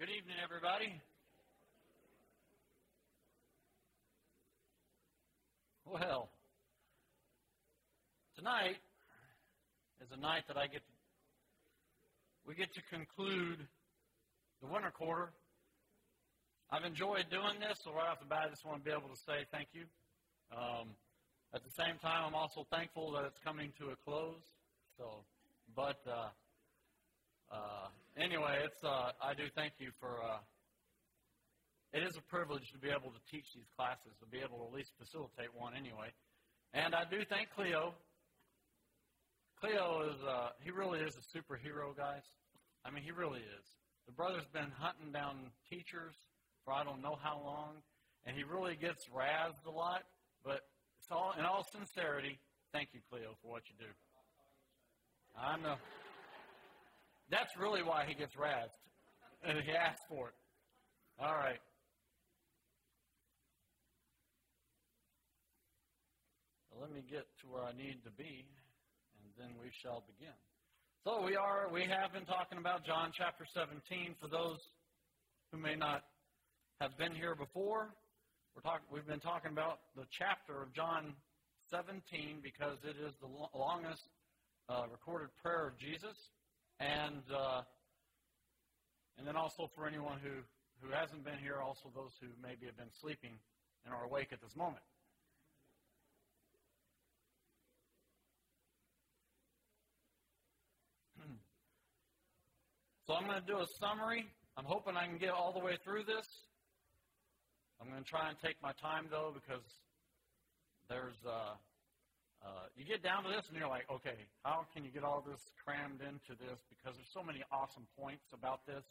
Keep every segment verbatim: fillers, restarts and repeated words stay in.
Good evening, everybody. Well, tonight is a night that I get to, we get to conclude the winter quarter. I've enjoyed doing this, so right off the bat, I just want to be able to say thank you. Um, at the same time, I'm also thankful that it's coming to a close. So, but uh, uh, anyway, it's uh, I do thank you for. Uh, It is a privilege to be able to teach these classes, to be able to at least facilitate one anyway. And I do thank Cleo. Cleo is, uh, he really is a superhero, guys. I mean, he really is. The brother's been hunting down teachers for I don't know how long, and he really gets razzed a lot. But it's all, in all sincerity, thank you, Cleo, for what you do. I know. That's really why he gets razzed. And he asked for it. All right. Let me get to where I need to be, and then we shall begin. So we are, we have been talking about John chapter seventeen. For those who may not have been here before, we're talk, we've been talking about the chapter of John seventeen because it is the longest uh, recorded prayer of Jesus, and uh, and then also for anyone who, who hasn't been here, also those who maybe have been sleeping and are awake at this moment. So I'm going to do a summary. I'm hoping I can get all the way through this. I'm going to try and take my time, though, because there's, uh, uh, you get down to this and you're like, okay, how can you get all this crammed into this? Because there's so many awesome points about this.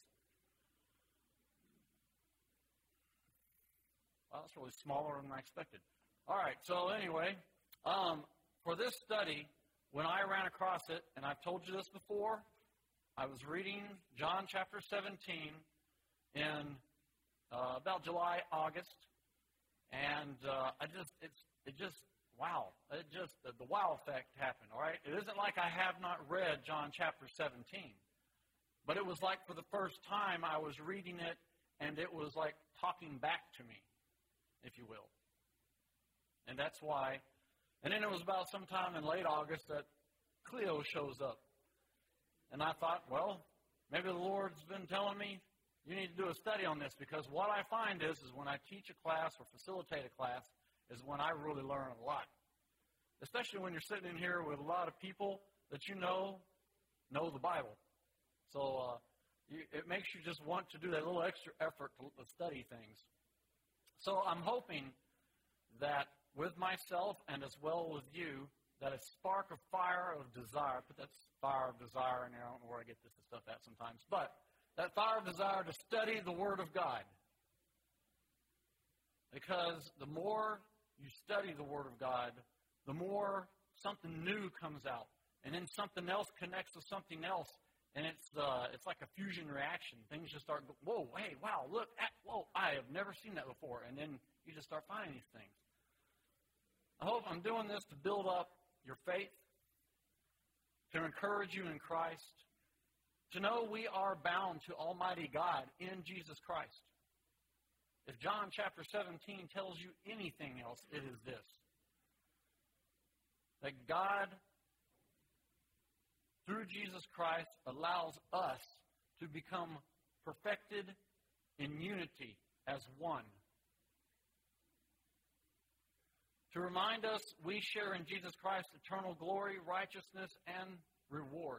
Well, it's really smaller than I expected. All right, so anyway, um, for this study, when I ran across it, and I've told you this before, I was reading John chapter seventeen in uh, about July, August, and uh, I just, it's, it just, wow, it just, the, the wow effect happened, all right? It isn't like I have not read John chapter seventeen, but it was like for the first time I was reading it, and it was like talking back to me, if you will. And that's why, and then it was about sometime in late August that Cleo shows up. And I thought, well, maybe the Lord's been telling me you need to do a study on this, because what I find is, is when I teach a class or facilitate a class is when I really learn a lot. Especially when you're sitting in here with a lot of people that you know know the Bible. So uh, you, it makes you just want to do that little extra effort to, to study things. So I'm hoping that with myself and as well with you, that a spark of fire of desire, put that fire of desire in there, I don't know where I get this stuff at sometimes, but that fire of desire to study the Word of God. Because the more you study the Word of God, the more something new comes out. And then something else connects with something else, and it's uh, it's like a fusion reaction. Things just start, whoa, hey, wow, look, at, whoa, I have never seen that before. And then you just start finding these things. I hope I'm doing this to build up your faith, to encourage you in Christ, to know we are bound to Almighty God in Jesus Christ. If John chapter seventeen tells you anything else, it is this: that God, through Jesus Christ, allows us to become perfected in unity as one. To remind us we share in Jesus Christ's eternal glory, righteousness, and reward.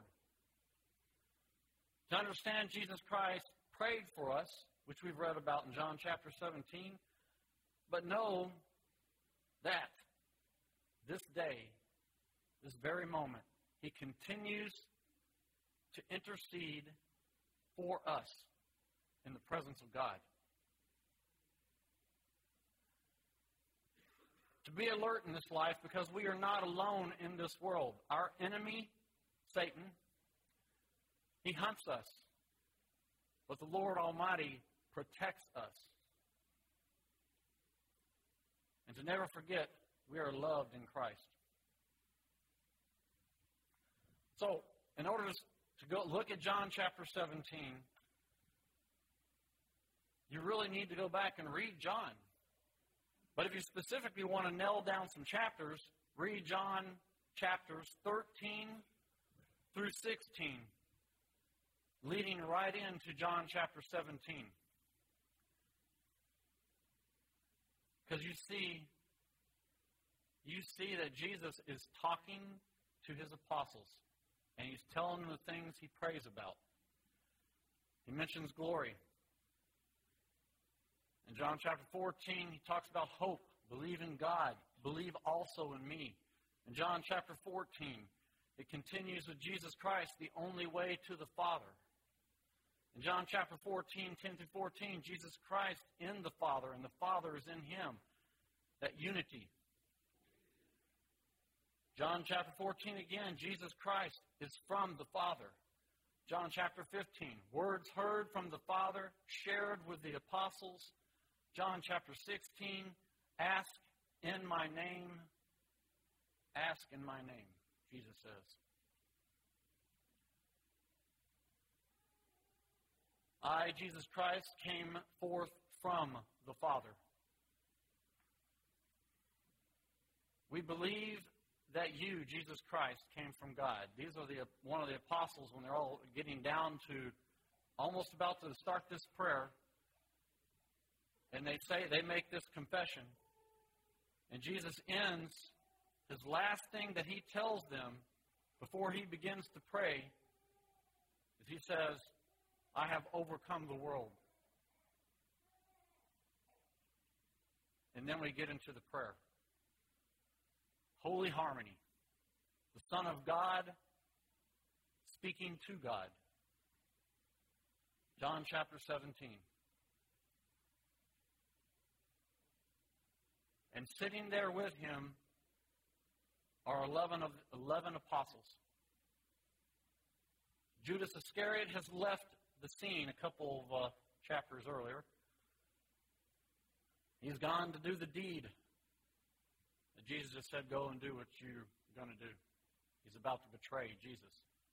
To understand Jesus Christ prayed for us, which we've read about in John chapter seventeen, but know that this day, this very moment, He continues to intercede for us in the presence of God. To be alert in this life, because we are not alone in this world. Our enemy, Satan, he hunts us. But the Lord Almighty protects us. And to never forget, we are loved in Christ. So, in order to go look at John chapter seventeen, you really need to go back and read John. But if you specifically want to nail down some chapters, read John chapters thirteen through sixteen, leading right into John chapter seventeen. Because you see, you see that Jesus is talking to his apostles, and he's telling them the things he prays about. He mentions glory. In John chapter fourteen, he talks about hope. Believe in God. Believe also in me. In John chapter fourteen, it continues with Jesus Christ, the only way to the Father. In John chapter fourteen, ten through fourteen, Jesus Christ in the Father, and the Father is in him. That unity. John chapter fourteen again, Jesus Christ is from the Father. John chapter fifteen, words heard from the Father, shared with the apostles. John chapter sixteen, ask in my name. Ask in my name, Jesus says. I, Jesus Christ, came forth from the Father. We believe that you, Jesus Christ, came from God. These are the one of the apostles when they're all getting down to almost about to start this prayer. And they say, they make this confession. And Jesus ends, his last thing that he tells them before he begins to pray is he says, I have overcome the world. And then we get into the prayer. Holy harmony. The Son of God speaking to God. John chapter seventeen. And sitting there with him are eleven of eleven apostles. Judas Iscariot has left the scene a couple of uh, chapters earlier. He's gone to do the deed. Jesus just said, go and do what you're going to do. He's about to betray Jesus.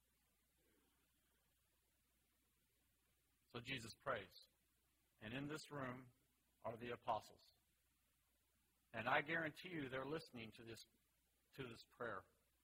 So Jesus prays. And in this room are the apostles. And I guarantee you they're listening to this, to this prayer.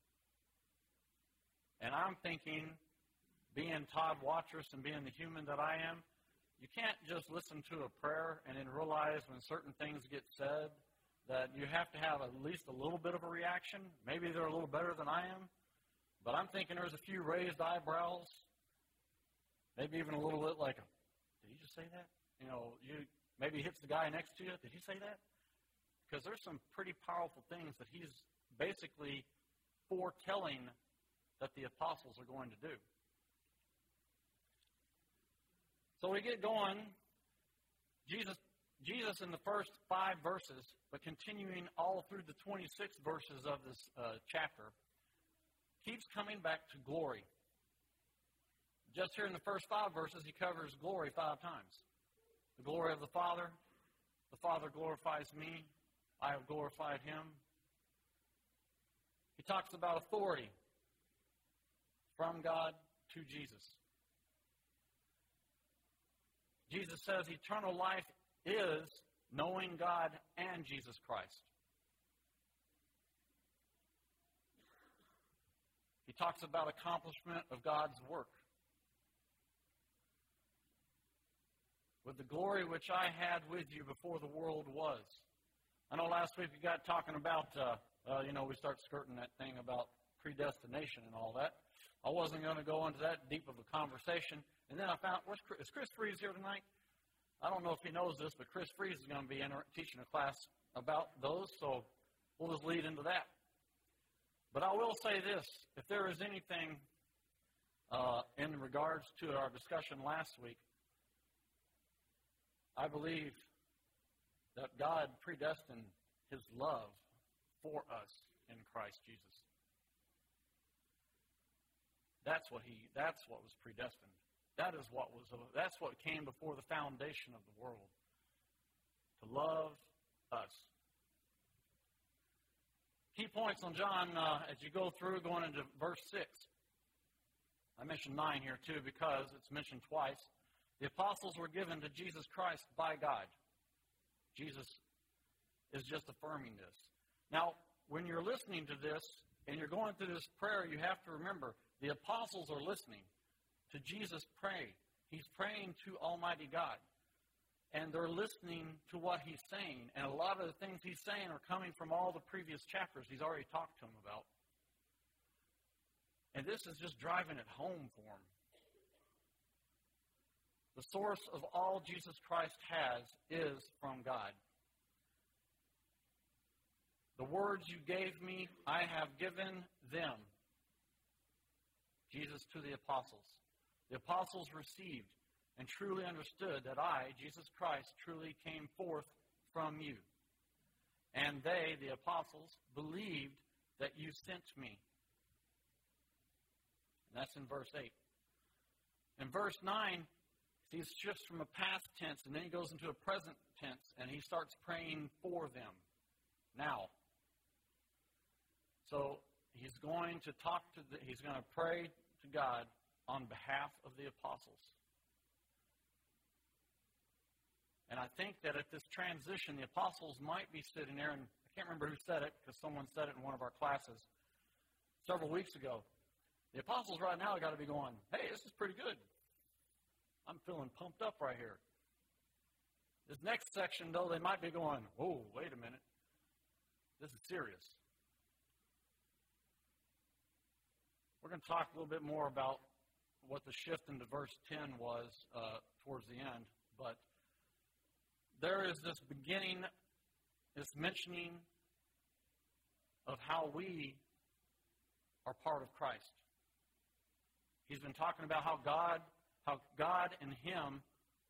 And I'm thinking, being Todd Watrous and being the human that I am, you can't just listen to a prayer and then realize when certain things get said that you have to have at least a little bit of a reaction. Maybe they're a little better than I am. But I'm thinking there's a few raised eyebrows. Maybe even a little bit like, did he just say that? You know, you maybe hits the guy next to you. Did he say that? Because there's some pretty powerful things that he's basically foretelling that the apostles are going to do. So we get going. Jesus Jesus in the first five verses, but continuing all through the twenty-six verses of this uh, chapter, keeps coming back to glory. Just here in the first five verses, he covers glory five times. The glory of the Father. The Father glorifies me. I have glorified him. He talks about authority from God to Jesus. Jesus says eternal life is knowing God and Jesus Christ. He talks about accomplishment of God's work. With the glory which I had with you before the world was. I know last week we got talking about, uh, uh, you know, we start skirting that thing about predestination and all that. I wasn't going to go into that deep of a conversation. And then I found, where's Chris? Is Chris Freeze here tonight? I don't know if he knows this, but Chris Freeze is going to be in teaching a class about those, so we'll just lead into that. But I will say this, if there is anything uh, in regards to our discussion last week, I believe that God predestined his love for us in Christ Jesus. That's what he, that's what was predestined. That is what was, that's what came before the foundation of the world. To love us. Key points on John uh, as you go through, going into verse six. I mentioned nine here too because it's mentioned twice. The apostles were given to Jesus Christ by God. Jesus is just affirming this. Now, when you're listening to this and you're going through this prayer, you have to remember the apostles are listening to Jesus pray. He's praying to Almighty God. And they're listening to what he's saying. And a lot of the things he's saying are coming from all the previous chapters he's already talked to them about. And this is just driving it home for them. The source of all Jesus Christ has is from God. The words you gave me, I have given them. Jesus to the apostles. The apostles received and truly understood that I, Jesus Christ, truly came forth from you. And they, the apostles, believed that you sent me. And that's in verse eight. In verse nine, he shifts from a past tense, and then he goes into a present tense, and he starts praying for them. Now. So he's going to talk to the, he's going to pray to God on behalf of the apostles. And I think that at this transition, the apostles might be sitting there, and I can't remember who said it, because someone said it in one of our classes several weeks ago. The apostles right now have got to be going, hey, this is pretty good. I'm feeling pumped up right here. This next section, though, they might be going, whoa, wait a minute. This is serious. We're going to talk a little bit more about what the shift into verse ten was uh, towards the end. But there is this beginning, this mentioning of how we are part of Christ. He's been talking about how God, how God and Him,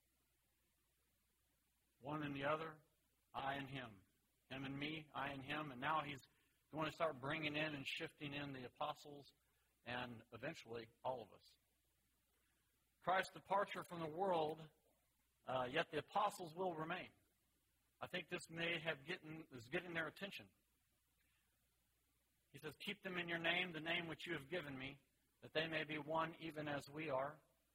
one and the other, I and Him. Him and me, I and Him. And now He's going to start bringing in and shifting in the apostles and eventually all of us. Christ's departure from the world, uh, yet the apostles will remain. I think this may have getting, is getting their attention. He says, keep them in your name, the name which you have given me, that they may be one even as we are.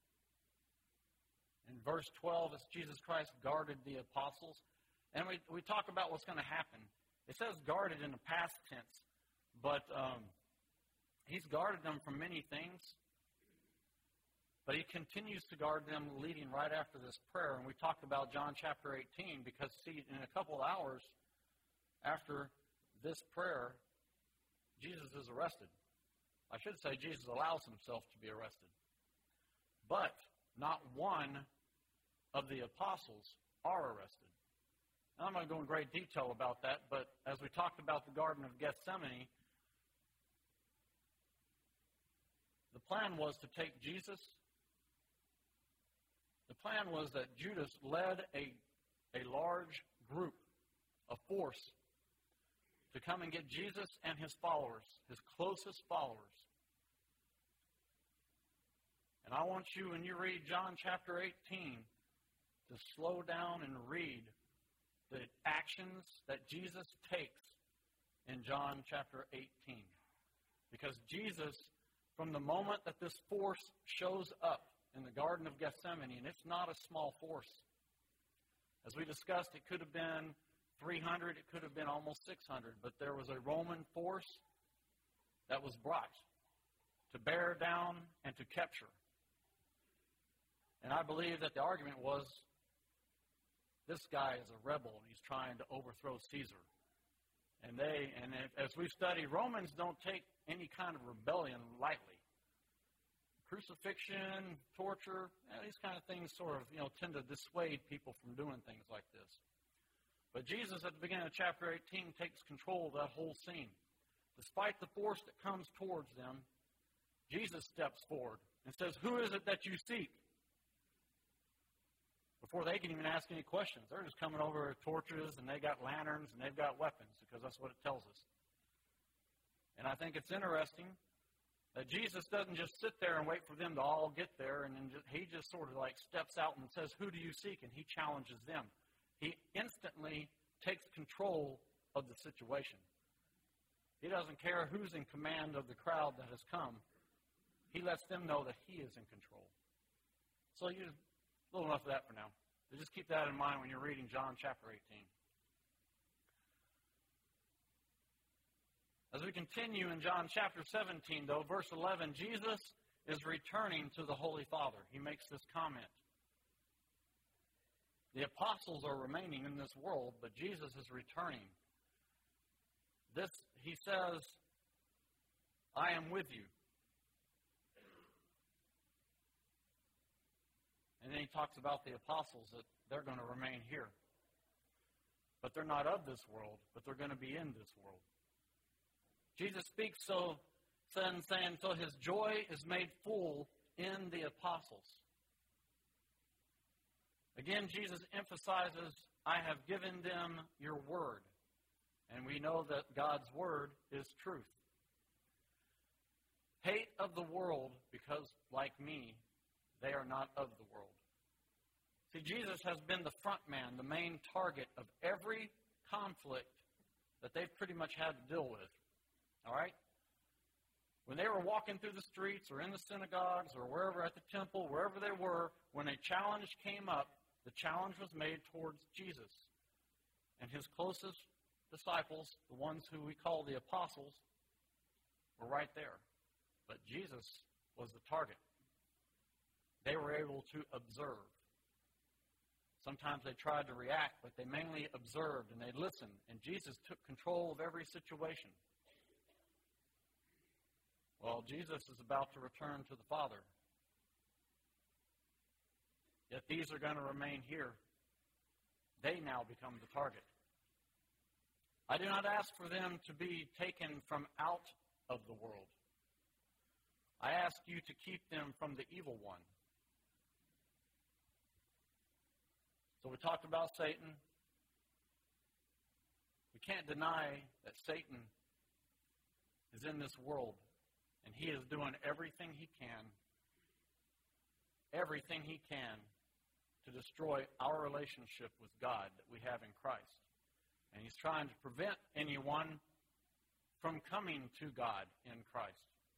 In verse twelve, as Jesus Christ guarded the apostles. And we, we talk about what's going to happen. It says guarded in the past tense, but um, He's guarded them from many things. But He continues to guard them leading right after this prayer. And we talked about John chapter eighteen because, see, in a couple of hours after this prayer, Jesus is arrested. I should say Jesus allows Himself to be arrested. But not one of the apostles are arrested. Now, I'm not going to go in great detail about that, but as we talked about the Garden of Gethsemane, the plan was to take Jesus. The plan was that Judas led a, a large group, a force, to come and get Jesus and His followers, His closest followers. And I want you, when you read John chapter eighteen, to slow down and read the actions that Jesus takes in John chapter eighteen. Because Jesus, from the moment that this force shows up in the Garden of Gethsemane, and it's not a small force. As we discussed, it could have been three hundred, it could have been almost six hundred, but there was a Roman force that was brought to bear down and to capture. And I believe that the argument was, this guy is a rebel and he's trying to overthrow Caesar. And they, and as we study, Romans don't take any kind of rebellion lightly. Crucifixion, torture, these kind of things sort of, you know, tend to dissuade people from doing things like this. But Jesus, at the beginning of chapter eighteen, takes control of that whole scene. Despite the force that comes towards them, Jesus steps forward and says, who is it that you seek? Before they can even ask any questions, they're just coming over with torches, and they got lanterns, and they've got weapons, because that's what it tells us. And I think it's interesting that Jesus doesn't just sit there and wait for them to all get there, and then just, He just sort of like steps out and says, who do you seek? And He challenges them. He instantly takes control of the situation. He doesn't care who's in command of the crowd that has come. He lets them know that He is in control. So you A little enough of that for now. So just keep that in mind when you're reading John chapter eighteen. As we continue in John chapter seventeen, though, verse eleven, Jesus is returning to the Holy Father. He makes this comment. The apostles are remaining in this world, but Jesus is returning. This, he says, I am with you. And then he talks about the apostles, that they're going to remain here. But they're not of this world, but they're going to be in this world. Jesus speaks so, saying, so his joy is made full in the apostles. Again, Jesus emphasizes, I have given them your word. And we know that God's word is truth. Hate of the world, because, like me, they are not of the world. See, Jesus has been the front man, the main target of every conflict that they've pretty much had to deal with. All right? When they were walking through the streets or in the synagogues or wherever at the temple, wherever they were, when a challenge came up, the challenge was made towards Jesus. And his closest disciples, the ones who we call the apostles, were right there. But Jesus was the target. They were able to observe. Sometimes they tried to react, but they mainly observed and they listened. And Jesus took control of every situation. Well, Jesus is about to return to the Father. Yet these are going to remain here. They now become the target. I do not ask for them to be taken from out of the world. I ask you to keep them from the evil one. So we talked about Satan. We can't deny that Satan is in this world. And he is doing everything he can, everything he can to destroy our relationship with God that we have in Christ. And he's trying to prevent anyone from coming to God in Christ.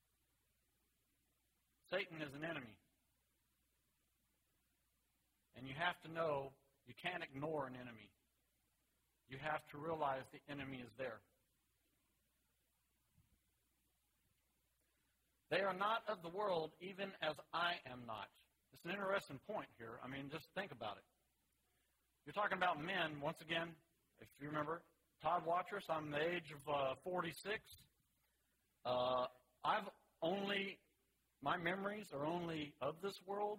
Satan is an enemy. And you have to know you can't ignore an enemy. You have to realize the enemy is there. They are not of the world, even as I am not. It's an interesting point here. I mean, just think about it. You're talking about men, once again, if you remember, Todd Watrous, I'm the age of uh, forty-six. Uh, I've only, my memories are only of this world,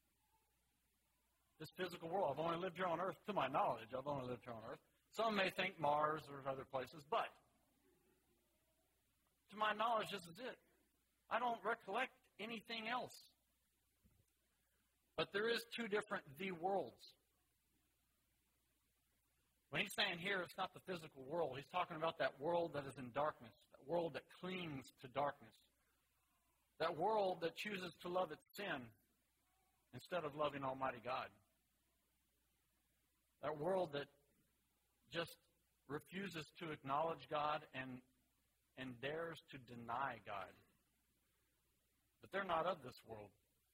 this physical world. I've only lived here on earth, to my knowledge, I've only lived here on earth. Some may think Mars or other places, but to my knowledge, this is it. I don't recollect anything else. But there is two different the worlds. When he's saying here it's not the physical world, he's talking about that world that is in darkness, that world that clings to darkness, that world that chooses to love its sin instead of loving Almighty God, that world that just refuses to acknowledge God and, and dares to deny God. But they're not of this world.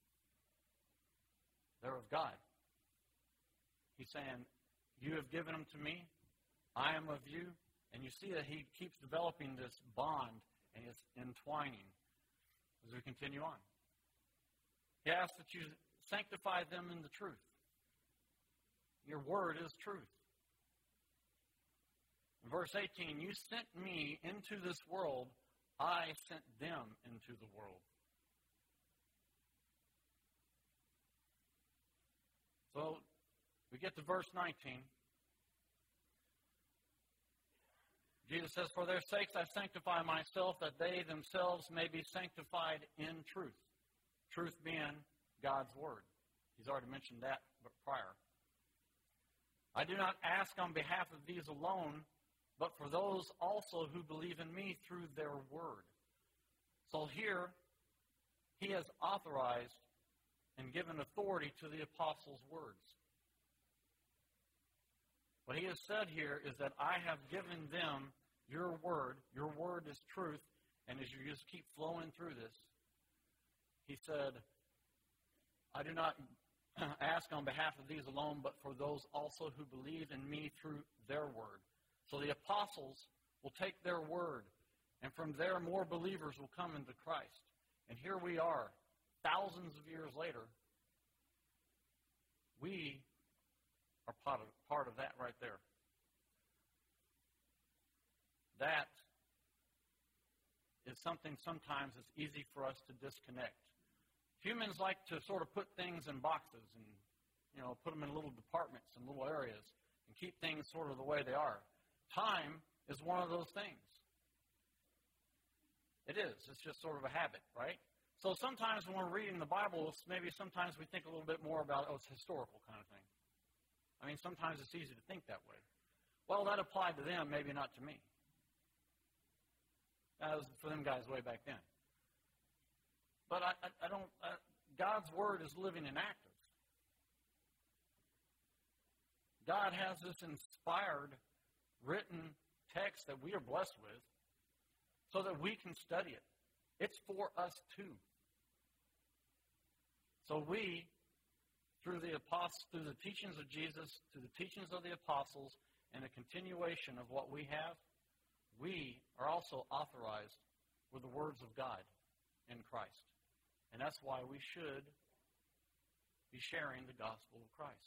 They're of God. He's saying, you have given them to me. I am of you. And you see that he keeps developing this bond, and it's entwining as we continue on. He asks that you sanctify them in the truth. Your word is truth. In verse eighteen, you sent me into this world. I sent them into the world. So we get to verse nineteen. Jesus says, for their sakes I sanctify myself, that they themselves may be sanctified in truth. Truth being God's word. He's already mentioned that prior. I do not ask on behalf of these alone, but for those also who believe in me through their word. So here, he has authorized and given authority to the apostles' words. What he has said here is that I have given them your word. Your word is truth. And as you just keep flowing through this, he said, I do not ask on behalf of these alone, but for those also who believe in me through their word. So the apostles will take their word, and from there more believers will come into Christ. And here we are, thousands of years later. We are part of, part of that right there. That is something sometimes it's easy for us to disconnect. Humans like to sort of put things in boxes and, you know, put them in little departments and little areas and keep things sort of the way they are. Time is one of those things. It is. It's just sort of a habit, right? So sometimes when we're reading the Bible, maybe sometimes we think a little bit more about, oh, it's historical kind of thing. I mean, sometimes it's easy to think that way. Well, that applied to them, maybe not to me. That was for them guys way back then. But I, I, I don't, uh, God's Word is living and active. God has this inspired, written text that we are blessed with so that we can study it. It's for us too. So we, through the apostles, through the teachings of Jesus, through the teachings of the apostles, and the continuation of what we have, we are also authorized with the words of God in Christ. And that's why we should be sharing the gospel of Christ.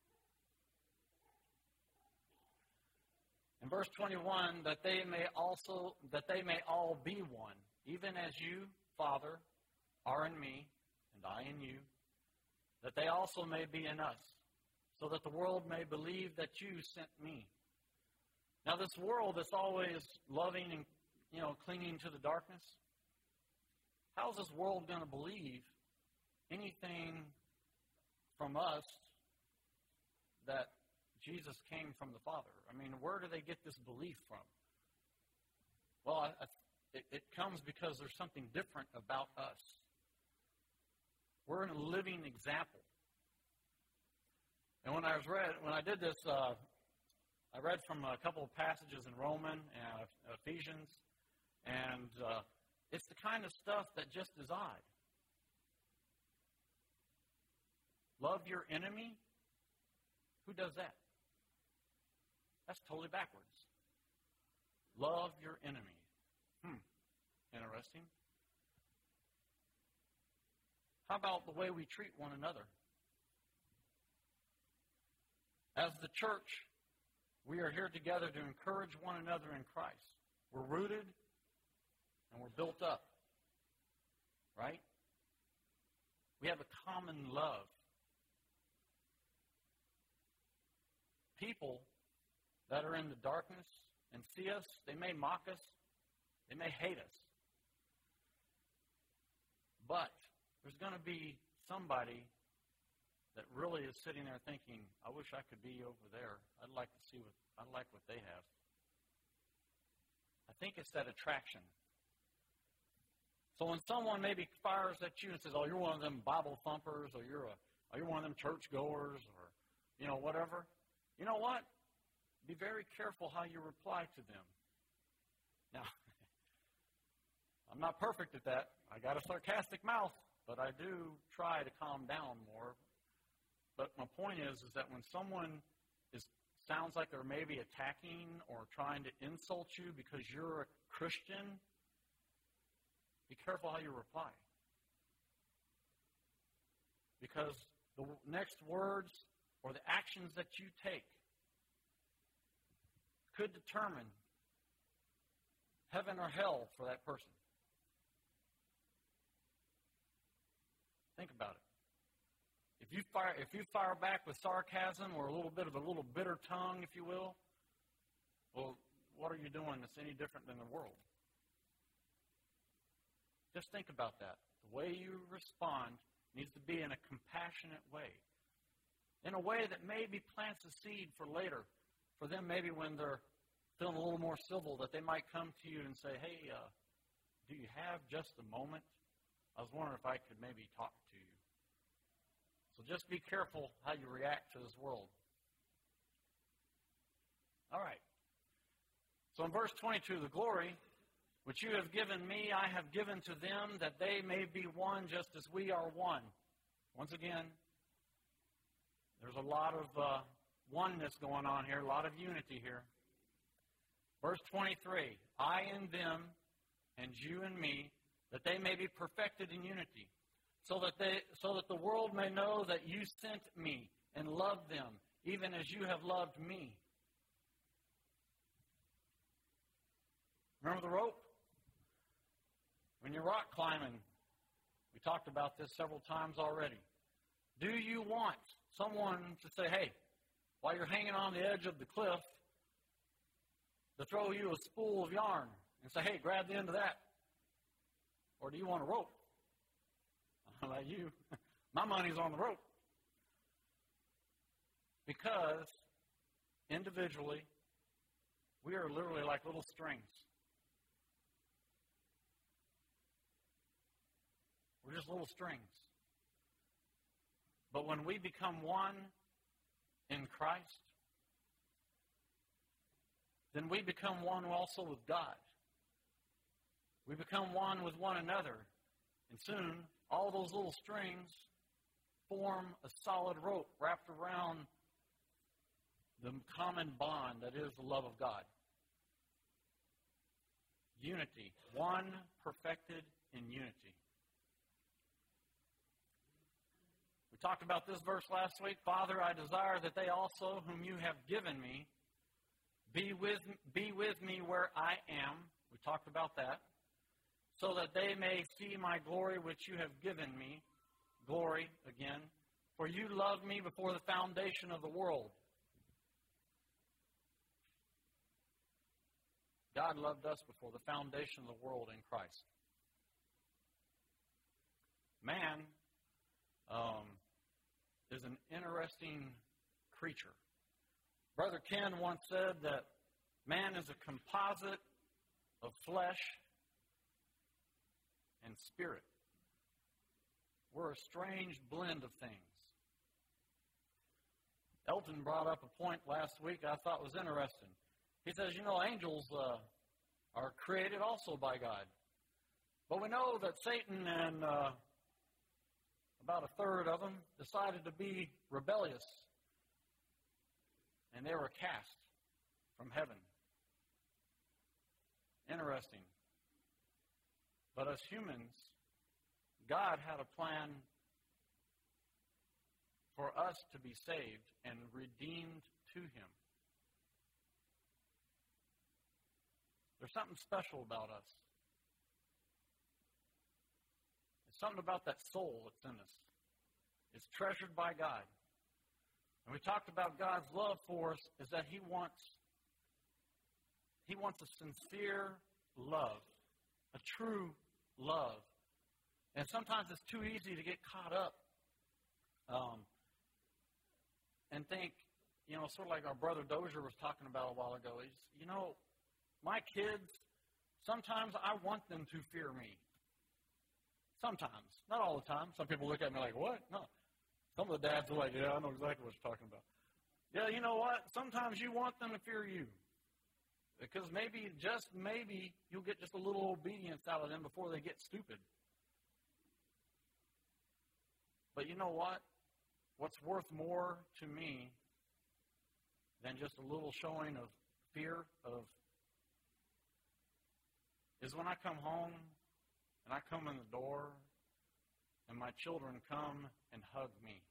In verse twenty-one, that they may also that they may all be one, even as you, Father, are in me, and I in you, that they also may be in us, so that the world may believe that you sent me. Now, this world that's always loving and, you know, clinging to the darkness, how is this world going to believe anything from us that Jesus came from the Father? I mean, where do they get this belief from? Well, I, I, it, it comes because there's something different about us. We're a living example. And when I was read, when I did this, uh, I read from a couple of passages in Romans and Ephesians, and uh, it's the kind of stuff that just is odd. Love your enemy? Who does that? That's totally backwards. Love your enemy. Hmm. Interesting. How about the way we treat one another? As the church, we are here together to encourage one another in Christ. We're rooted and we're built up. Right? We have a common love. People that are in the darkness and see us, they may mock us, they may hate us. But there's going to be somebody that really is sitting there thinking, I wish I could be over there. I'd like to see what I'd like what they have. I think it's that attraction. So when someone maybe fires at you and says, oh, you're one of them Bible thumpers, or you're a or you're one of them church goers, or you know, whatever, you know what? Be very careful how you reply to them. Now, I'm not perfect at that. I got a sarcastic mouth, but I do try to calm down more. But my point is, is that when someone is sounds like they're maybe attacking or trying to insult you because you're a Christian, be careful how you reply. Because the next words or the actions that you take could determine heaven or hell for that person. Think about it. If you fire, if you fire back with sarcasm or a little bit of a little bitter tongue, if you will, well, what are you doing that's any different than the world? Just think about that. The way you respond needs to be in a compassionate way, in a way that maybe plants a seed for later, for them maybe when they're feeling a little more civil, that they might come to you and say, hey, uh, do you have just a moment? I was wondering if I could maybe talk to you. So just be careful how you react to this world. All right. So in verse twenty-two, the glory which you have given me, I have given to them, that they may be one just as we are one. Once again, There's a lot of uh, oneness going on here, a lot of unity here. Verse twenty-three, I in them and you in me, that they may be perfected in unity, so that they so that the world may know that you sent me and loved them, even as you have loved me. Remember the rope? When you're rock climbing, we talked about this several times already. Do you want someone to say, hey, while you're hanging on the edge of the cliff, to throw you a spool of yarn and say, hey, grab the end of that? Or do you want a rope? I'll let you. My money's on the rope. Because individually, we are literally like little strings. We're just little strings. But when we become one in Christ, then we become one also with God. We become one with one another. And soon, all those little strings form a solid rope wrapped around the common bond that is the love of God. Unity. One perfected in unity. We talked about this verse last week. Father, I desire that they also, whom you have given me, be with, be with me where I am. We talked about that. So that they may see my glory which you have given me. Glory, again. For you loved me before the foundation of the world. God loved us before the foundation of the world in Christ. Man um, is an interesting creature. Brother Ken once said that man is a composite of flesh and spirit. We're a strange blend of things. Elton brought up a point last week I thought was interesting. He says, you know, angels uh, are created also by God. But we know that Satan and uh, about a third of them decided to be rebellious. And they were cast from heaven. Interesting. But as humans, God had a plan for us to be saved and redeemed to Him. There's something special about us. There's something about that soul that's in us. It's treasured by God. And we talked about God's love for us is that He wants, He wants a sincere love, a true love. And sometimes it's too easy to get caught up um, and think, you know, sort of like our brother Dozier was talking about a while ago. He's, you know, my kids, sometimes I want them to fear me. Sometimes. Not all the time. Some people look at me like, what? No. Some of the dads are like, yeah, I know exactly what you're talking about. Yeah, you know what? Sometimes you want them to fear you. Because maybe, just maybe, you'll get just a little obedience out of them before they get stupid. But you know what? What's worth more to me than just a little showing of fear of is when I come home and I come in the door and my children come and hug me.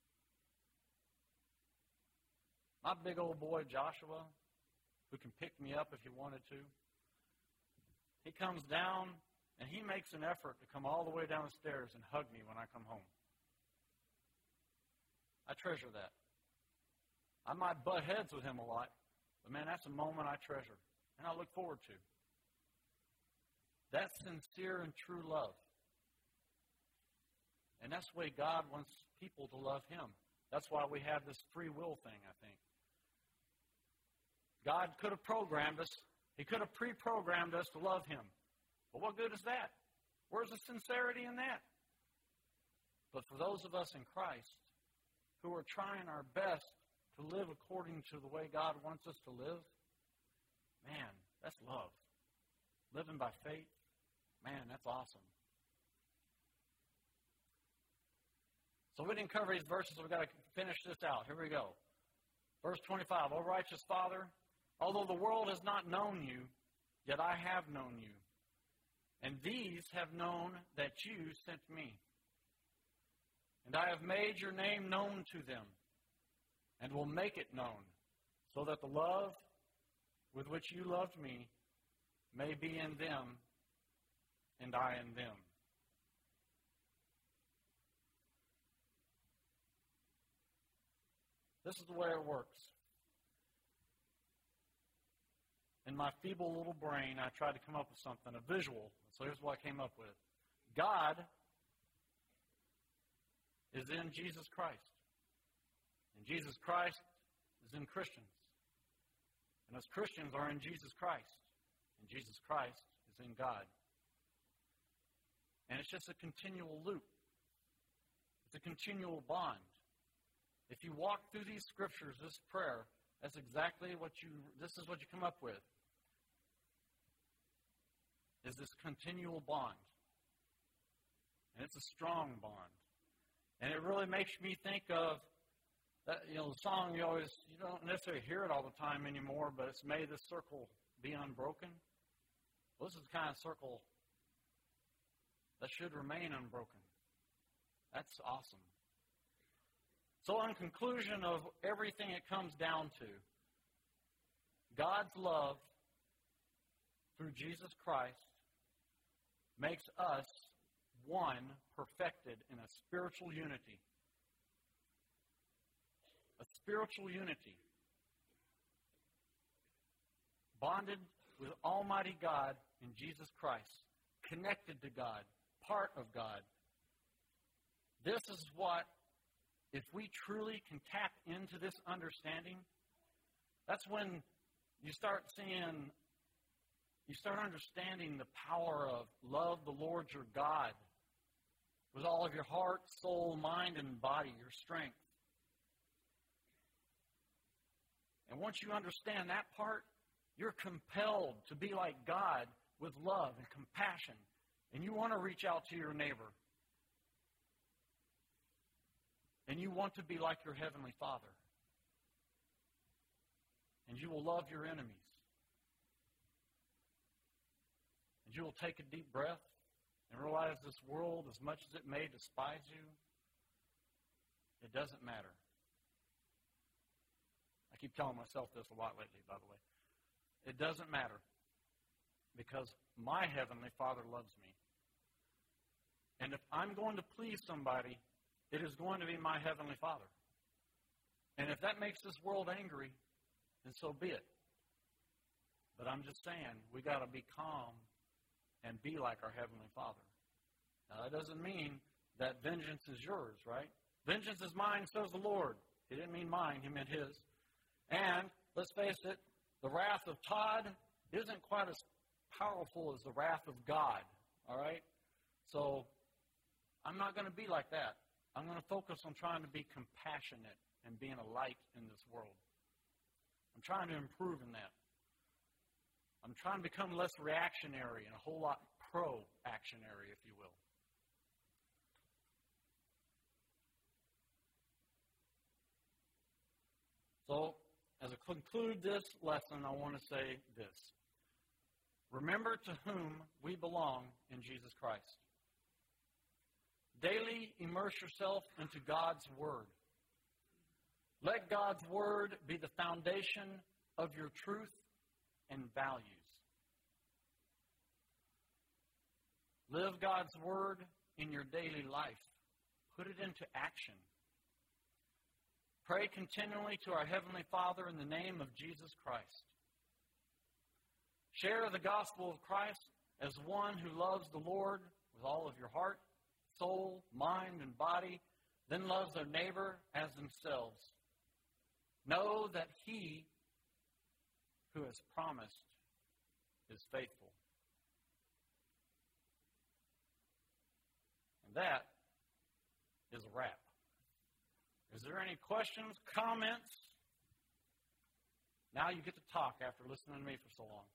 My big old boy Joshua, who can pick me up if he wanted to, he comes down and he makes an effort to come all the way down the stairs and hug me when I come home. I treasure that. I might butt heads with him a lot, but man, that's a moment I treasure and I look forward to. That's sincere and true love. And that's the way God wants people to love Him. That's why we have this free will thing, I think. God could have programmed us. He could have pre-programmed us to love Him. But what good is that? Where's the sincerity in that? But for those of us in Christ who are trying our best to live according to the way God wants us to live, man, that's love. Living by faith, man, that's awesome. So we didn't cover these verses, so we've got to finish this out. Here we go. Verse twenty-five, O righteous Father, although the world has not known you, yet I have known you. And these have known that you sent me. And I have made your name known to them, and will make it known, so that the love with which you loved me may be in them, and I in them. This is the way it works. In my feeble little brain, I tried to come up with something, a visual. So here's what I came up with. God is in Jesus Christ. And Jesus Christ is in Christians. And us Christians are in Jesus Christ. And Jesus Christ is in God. And it's just a continual loop. It's a continual bond. If you walk through these scriptures, this prayer, that's exactly what you, this is what you come up with. Is this continual bond. And it's a strong bond. And it really makes me think of, that, you know, the song you always, you don't necessarily hear it all the time anymore, but it's May this circle be unbroken. Well, this is the kind of circle that should remain unbroken. That's awesome. So in conclusion of everything it comes down to, God's love through Jesus Christ makes us one perfected in a spiritual unity. A spiritual unity. Bonded with Almighty God in Jesus Christ. Connected to God. Part of God. This is what, if we truly can tap into this understanding, that's when you start seeing, you start understanding the power of love the Lord your God with all of your heart, soul, mind, and body, your strength. And once you understand that part, you're compelled to be like God with love and compassion. And you want to reach out to your neighbor. And you want to be like your Heavenly Father. And you will love your enemies. And you will take a deep breath and realize this world, as much as it may despise you, it doesn't matter. I keep telling myself this a lot lately, by the way. It doesn't matter because my Heavenly Father loves me. And if I'm going to please somebody, it is going to be my Heavenly Father. And if that makes this world angry, then so be it. But I'm just saying, we got to be calm and be like our Heavenly Father. Now, that doesn't mean that vengeance is yours, right? Vengeance is mine, says the Lord. He didn't mean mine, he meant his. And, let's face it, the wrath of Todd isn't quite as powerful as the wrath of God, all right? So, I'm not going to be like that. I'm going to focus on trying to be compassionate and being a light in this world. I'm trying to improve in that. I'm trying to become less reactionary and a whole lot pro-actionary, if you will. So, as I conclude this lesson, I want to say this. Remember to whom we belong in Jesus Christ. Daily immerse yourself into God's Word. Let God's Word be the foundation of your truth and values. Live God's Word in your daily life. Put it into action. Pray continually to our Heavenly Father in the name of Jesus Christ. Share the gospel of Christ as one who loves the Lord with all of your heart, soul, mind, and body, then loves their neighbor as themselves. Know that He who has promised is faithful. And that is a wrap. Is there any questions, comments? Now you get to talk after listening to me for so long.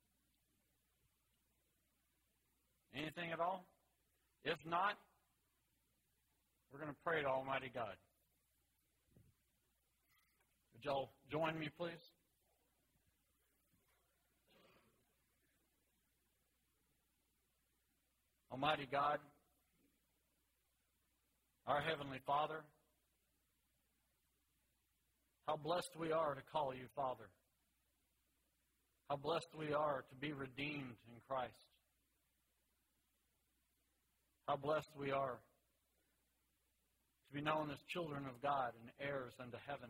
Anything at all? If not, We're going to pray to Almighty God. Would y'all join me, please? Almighty God, our Heavenly Father, how blessed we are to call you Father. How blessed we are to be redeemed in Christ. How blessed we are to be known as children of God and heirs unto heaven.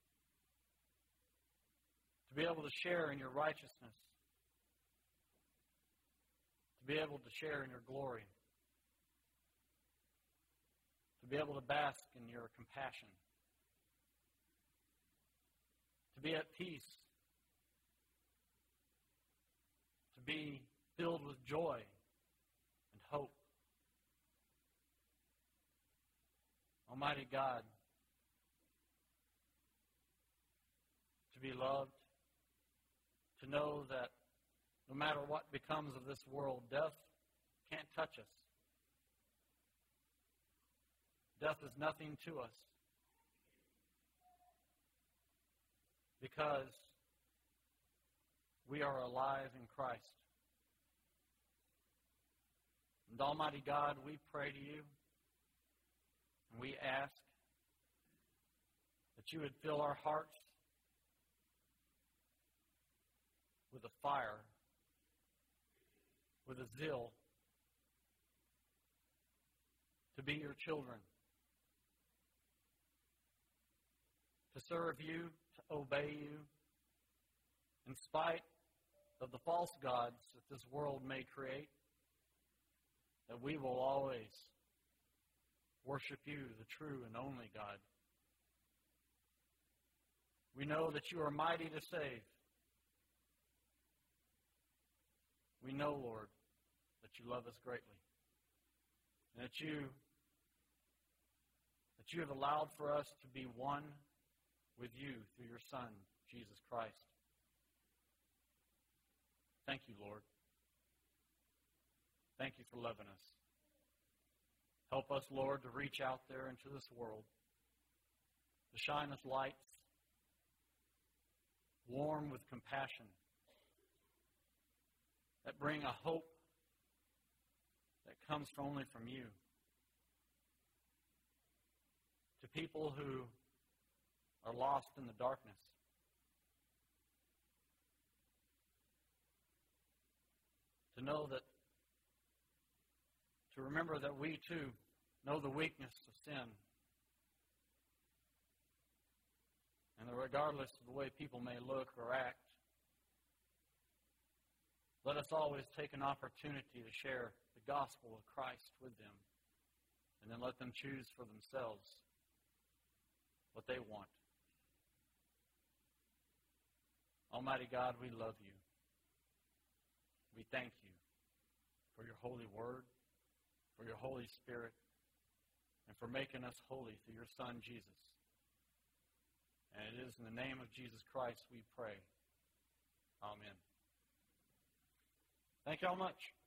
To be able to share in your righteousness. To be able to share in your glory. To be able to bask in your compassion. To be at peace. To be filled with joy and hope. Almighty God, to be loved, to know that no matter what becomes of this world, death can't touch us. Death is nothing to us because we are alive in Christ. And Almighty God, we pray to you and we ask that you would fill our hearts with a fire, with a zeal to be your children, to serve you, to obey you, in spite of the false gods that this world may create, that we will always worship you, the true and only God. We know that you are mighty to save. We know, Lord, that you love us greatly, and that you that you have allowed for us to be one with you through your Son, Jesus Christ. Thank you, Lord. Thank you for loving us. Help us, Lord, to reach out there into this world, to shine as lights, warm with compassion, that bring a hope that comes only from you. To people who are lost in the darkness. To know that, to remember that we too know the weakness of sin. And that regardless of the way people may look or act, let us always take an opportunity to share the gospel of Christ with them, and then let them choose for themselves what they want. Almighty God, we love you. We thank you for your holy word, for your Holy Spirit, and for making us holy through your Son, Jesus. And it is in the name of Jesus Christ we pray. Amen. Thank you all much.